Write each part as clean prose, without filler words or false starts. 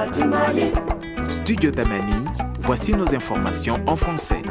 Studio Tamani, voici nos informations en français.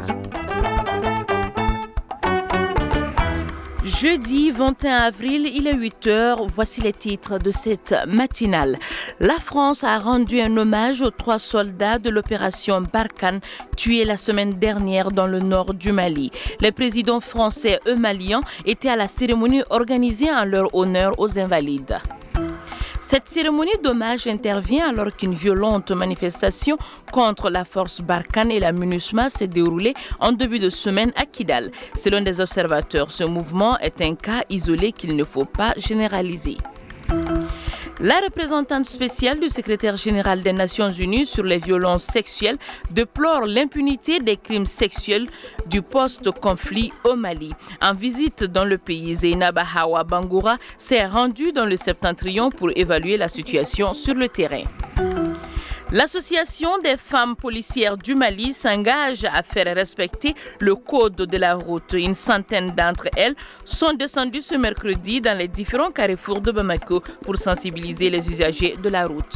Jeudi 21 avril, il est 8h. Voici les titres de cette matinale. La France a rendu un hommage aux 3 soldats de l'opération Barkhane tués la semaine dernière dans le nord du Mali. Les présidents français et maliens étaient à la cérémonie organisée en leur honneur aux Invalides. Cette cérémonie d'hommage intervient alors qu'une violente manifestation contre la force Barkhane et la MINUSMA s'est déroulée en début de semaine à Kidal. Selon des observateurs, ce mouvement est un cas isolé qu'il ne faut pas généraliser. La représentante spéciale du secrétaire général des Nations Unies sur les violences sexuelles déplore l'impunité des crimes sexuels du post-conflit au Mali. En visite dans le pays, Zeynaba Hawa Bangoura s'est rendue dans le septentrion pour évaluer la situation sur le terrain. L'Association des femmes policières du Mali s'engage à faire respecter le code de la route. Une centaine d'entre elles sont descendues ce mercredi dans les différents carrefours de Bamako pour sensibiliser les usagers de la route.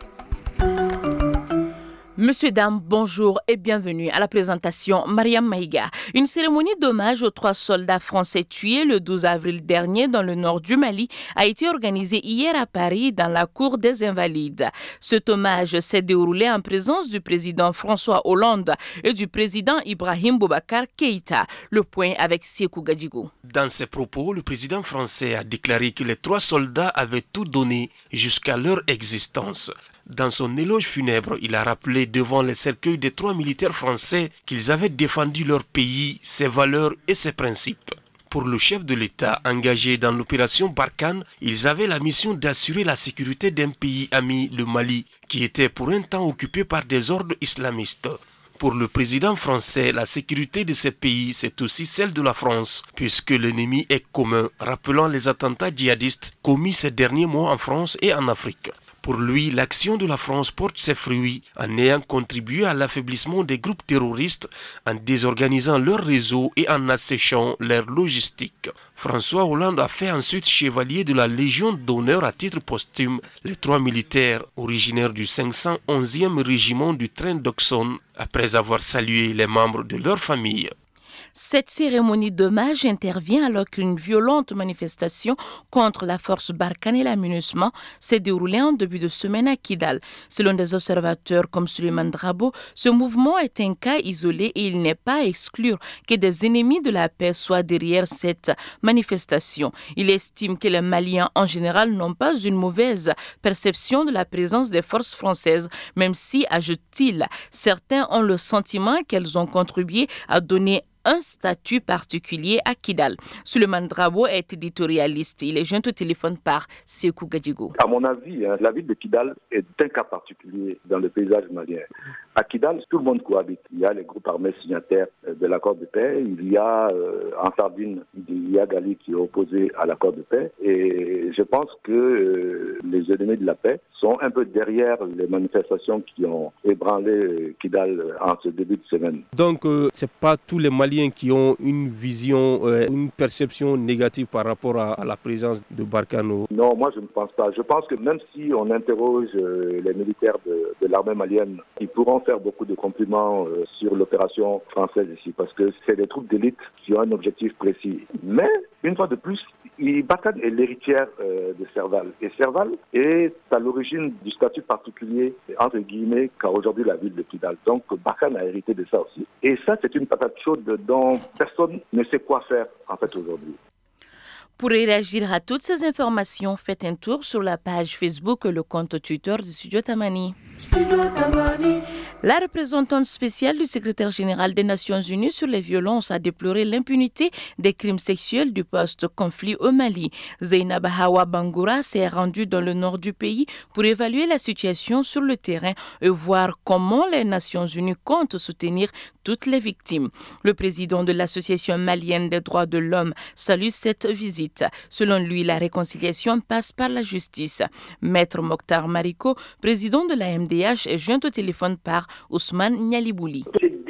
Monsieur, dames, bonjour et bienvenue à la présentation Mariam Maïga. Une cérémonie d'hommage aux 3 soldats français tués le 12 avril dernier dans le nord du Mali a été organisée hier à Paris dans la cour des Invalides. Cet hommage s'est déroulé en présence du président François Hollande et du président Ibrahim Boubacar Keïta. Le point avec Sékou Gadjigo. Dans ses propos, le président français a déclaré que les 3 soldats avaient tout donné jusqu'à leur existence. Dans son éloge funèbre, il a rappelé devant les cercueils des 3 militaires français qu'ils avaient défendu leur pays, ses valeurs et ses principes. Pour le chef de l'État engagé dans l'opération Barkhane, ils avaient la mission d'assurer la sécurité d'un pays ami, le Mali, qui était pour un temps occupé par des ordres islamistes. Pour le président français, la sécurité de ces pays, c'est aussi celle de la France, puisque l'ennemi est commun, rappelant les attentats djihadistes commis ces derniers mois en France et en Afrique. Pour lui, l'action de la France porte ses fruits en ayant contribué à l'affaiblissement des groupes terroristes, en désorganisant leurs réseaux et en asséchant leur logistique. François Hollande a fait ensuite chevalier de la Légion d'honneur à titre posthume les 3 militaires originaires du 511e régiment du train d'Oxon après avoir salué les membres de leur famille. Cette cérémonie d'hommage intervient alors qu'une violente manifestation contre la force Barkhane et la MINUSMA s'est déroulée en début de semaine à Kidal. Selon des observateurs comme Suleiman Drabo, ce mouvement est un cas isolé et il n'est pas à exclure que des ennemis de la paix soient derrière cette manifestation. Il estime que les Maliens en général n'ont pas une mauvaise perception de la présence des forces françaises, même si, ajoute-t-il, certains ont le sentiment qu'elles ont contribué à donner un statut particulier à Kidal. Suleiman Drabo est éditorialiste. Il est joint au téléphone par Sékou Gadjigo. À mon avis, la ville de Kidal est un cas particulier dans le paysage malien. À Kidal, tout le monde cohabite. Il y a les groupes armés signataires de l'accord de paix. Il y a en Sardine, il y a Gali qui est opposé à l'accord de paix. Et je pense que les ennemis de la paix sont un peu derrière les manifestations qui ont ébranlé Kidal en ce début de semaine. Donc, c'est pas tous les Maliens qui ont une vision, une perception négative par rapport à la présence de Barkhane? Non, moi je ne pense pas. Je pense que même si on interroge les militaires de l'armée malienne, ils pourront faire beaucoup de compliments sur l'opération française ici, parce que c'est des troupes d'élite qui ont un objectif précis. Mais, une fois de plus, Barkhane est l'héritière de Serval. Et Serval est à l'origine du statut particulier, entre guillemets, qu'a aujourd'hui la ville de Kidal. Donc Barkhane a hérité de ça aussi. Et ça, c'est une patate chaude dont personne ne sait quoi faire en fait aujourd'hui. Pour réagir à toutes ces informations, faites un tour sur la page Facebook et le compte Twitter du Studio Tamani. La représentante spéciale du secrétaire général des Nations Unies sur les violences a déploré l'impunité des crimes sexuels du post-conflit au Mali. Zeynaba Hawa Bangoura s'est rendue dans le nord du pays pour évaluer la situation sur le terrain et voir comment les Nations Unies comptent soutenir toutes les victimes. Le président de l'Association malienne des droits de l'homme salue cette visite. Selon lui, la réconciliation passe par la justice. Maître Mokhtar Mariko, président de la MDH, est joint au téléphone par Ousmane Nyalibouli. C'est difficile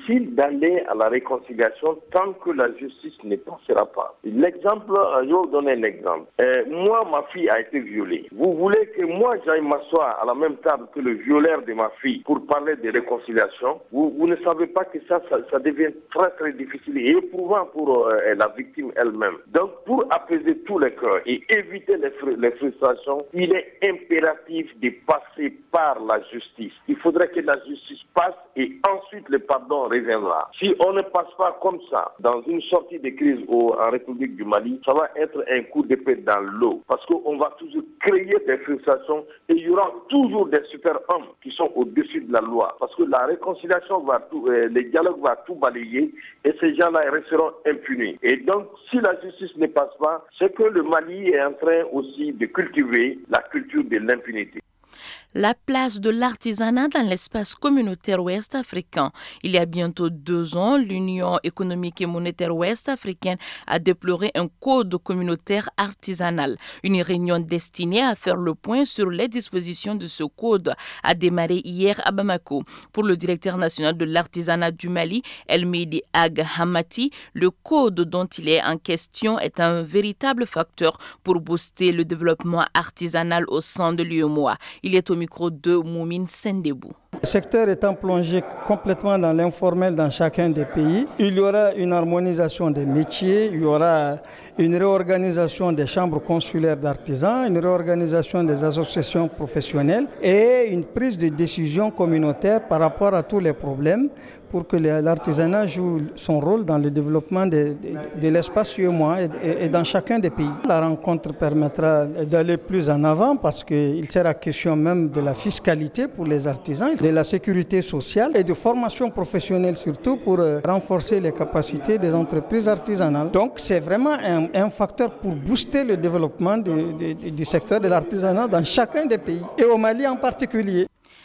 difficile d'aller à la réconciliation tant que la justice ne passera pas. L'exemple, je vais vous donner un exemple. Moi, ma fille a été violée. Vous voulez que moi j'aille m'asseoir à la même table que le violeur de ma fille pour parler de réconciliation? Vous ne savez pas que ça devient très très difficile et éprouvant pour la victime elle-même. Donc pour apaiser tous les cœurs et éviter les frustrations, il est impératif de passer par la justice. Il faudrait que la justice passe et ensuite le pardon reviendra. Si on ne passe pas comme ça, dans une sortie de crise en République du Mali, ça va être un coup d'épée dans l'eau. Parce qu'on va toujours créer des frustrations et il y aura toujours des super-hommes qui sont au-dessus de la loi. Parce que la réconciliation le dialogue va tout balayer et ces gens-là resteront impunis. Et donc, si la justice ne passe pas, c'est que le Mali est en train aussi de cultiver la culture de l'impunité. La place de l'artisanat dans l'espace communautaire ouest africain. Il y a bientôt 2 ans, l'Union économique et monétaire ouest africaine a déploré un code communautaire artisanal. Une réunion destinée à faire le point sur les dispositions de ce code a démarré hier à Bamako. Pour le directeur national de l'artisanat du Mali, Elmidi Ag Hamati, le code dont il est en question est un véritable facteur pour booster le développement artisanal au sein de l'UEMOA. Il est au micro de Moumine Sendebou. Le secteur étant plongé complètement dans l'informel dans chacun des pays, il y aura une harmonisation des métiers, il y aura une réorganisation des chambres consulaires d'artisans, une réorganisation des associations professionnelles et une prise de décision communautaire par rapport à tous les problèmes pour que l'artisanat joue son rôle dans le développement de l'espace UEMOA et dans chacun des pays. La rencontre permettra d'aller plus en avant parce qu'il sera question même de la fiscalité pour les artisans, de la sécurité sociale et de formation professionnelle surtout pour renforcer les capacités des entreprises artisanales. Donc c'est vraiment un facteur pour booster le développement du secteur de l'artisanat dans chacun des pays et au Mali en particulier.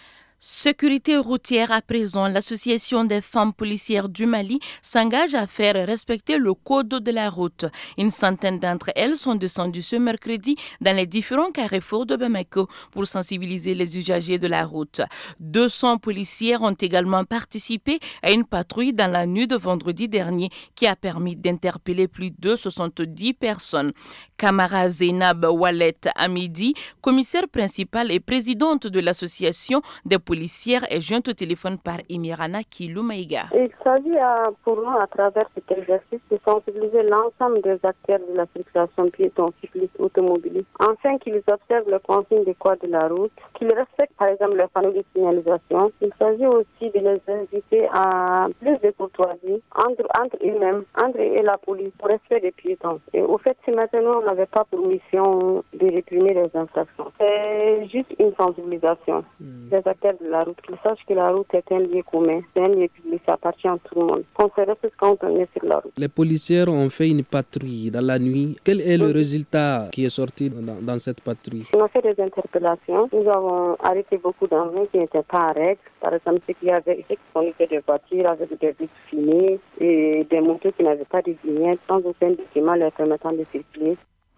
Sécurité routière à présent, l'association des femmes policières du Mali s'engage à faire respecter le code de la route. Une centaine d'entre elles sont descendues ce mercredi dans les différents carrefours de Bamako pour sensibiliser les usagers de la route. 200 policières ont également participé à une patrouille dans la nuit de vendredi dernier qui a permis d'interpeller plus de 70 personnes. Kamara Zeynab Wallet Amidi, commissaire principale et présidente de l'association des policières, est jointe au téléphone par Emirana Kiloumaïga. Il s'agit pour nous, à travers cet exercice, de sensibiliser l'ensemble des acteurs de la circulation piéton, cyclistes, automobilistes, afin qu'ils observent les consignes des codes de la route, qu'ils respectent par exemple les panneaux de signalisation. Il s'agit aussi de les inviter à plus de courtoisie entre eux-mêmes, entre eux et la police, pour respect des piétons. Et au fait, si maintenant on n'avait pas pour mission de réprimer les infractions, c'est juste une sensibilisation des acteurs de la route, qu'ils sachent que la route est un lieu commun, c'est un lieu public, ça appartient à tout le monde. On se respecte quand on est sur la route. Les policiers ont fait une patrouille dans la nuit. Quel est le résultat qui est sorti dans cette patrouille? On a fait des interpellations. Nous avons arrêté beaucoup d'engins qui n'étaient pas en règle. Par exemple, ceux qui conduisaient des voitures avec des vitres fumées et des motos qui n'avaient pas de vignettes sans aucun document leur permettant de circuler.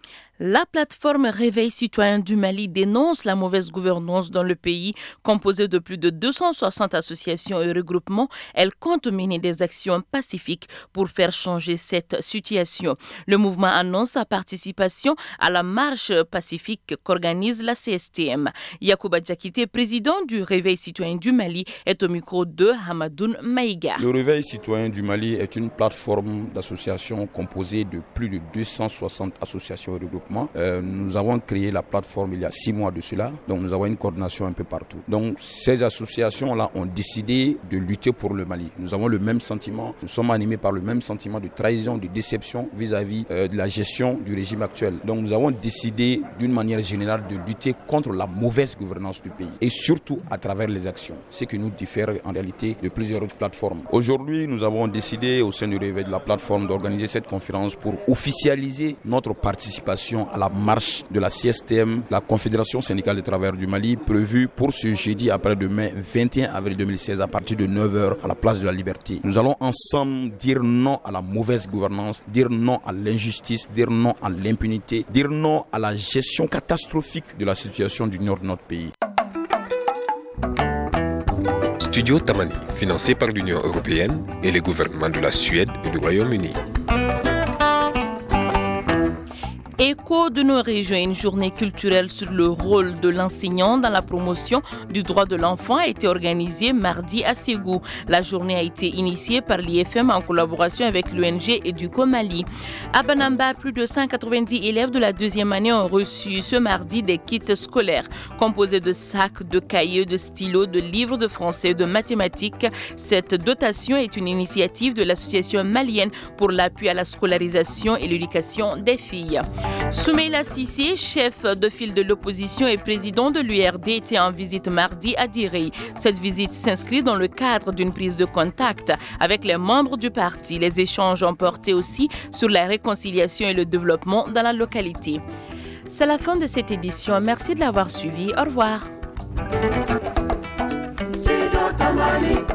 La plateforme Réveil citoyen du Mali dénonce la mauvaise gouvernance dans le pays. Composée de plus de 260 associations et regroupements, elle compte mener des actions pacifiques pour faire changer cette situation. Le mouvement annonce sa participation à la marche pacifique qu'organise la CSTM. Yacouba Diakité, président du Réveil citoyen du Mali, est au micro de Hamadoun Maïga. Le Réveil citoyen du Mali est une plateforme d'associations composée de plus de 260 associations et regroupements. Nous avons créé la plateforme il y a 6 mois de cela, donc nous avons une coordination un peu partout. Donc ces associations-là ont décidé de lutter pour le Mali. Nous avons le même sentiment, nous sommes animés par le même sentiment de trahison, de déception vis-à-vis de la gestion du régime actuel. Donc nous avons décidé d'une manière générale de lutter contre la mauvaise gouvernance du pays et surtout à travers les actions, ce qui nous diffère en réalité de plusieurs autres plateformes. Aujourd'hui, nous avons décidé au sein du Réveil de la plateforme d'organiser cette conférence pour officialiser notre participation à la marche de la CSTM, la Confédération syndicale des travailleurs du Mali, prévue pour ce jeudi après-demain 21 avril 2016 à partir de 9h à la place de la Liberté. Nous allons ensemble dire non à la mauvaise gouvernance, dire non à l'injustice, dire non à l'impunité, dire non à la gestion catastrophique de la situation du nord de notre pays. Studio Tamani, financé par l'Union européenne et les gouvernements de la Suède et du Royaume-Uni. Écho de nos régions, une journée culturelle sur le rôle de l'enseignant dans la promotion du droit de l'enfant a été organisée mardi à Ségou. La journée a été initiée par l'IFM en collaboration avec l'ONG Educo Mali. À Banamba, plus de 190 élèves de la deuxième année ont reçu ce mardi des kits scolaires composés de sacs, de cahiers, de stylos, de livres de français, de mathématiques. Cette dotation est une initiative de l'association malienne pour l'appui à la scolarisation et l'éducation des filles. Soumaïla Sissé, chef de file de l'opposition et président de l'URD, était en visite mardi à Direy. Cette visite s'inscrit dans le cadre d'une prise de contact avec les membres du parti. Les échanges ont porté aussi sur la réconciliation et le développement dans la localité. C'est la fin de cette édition. Merci de l'avoir suivi. Au revoir.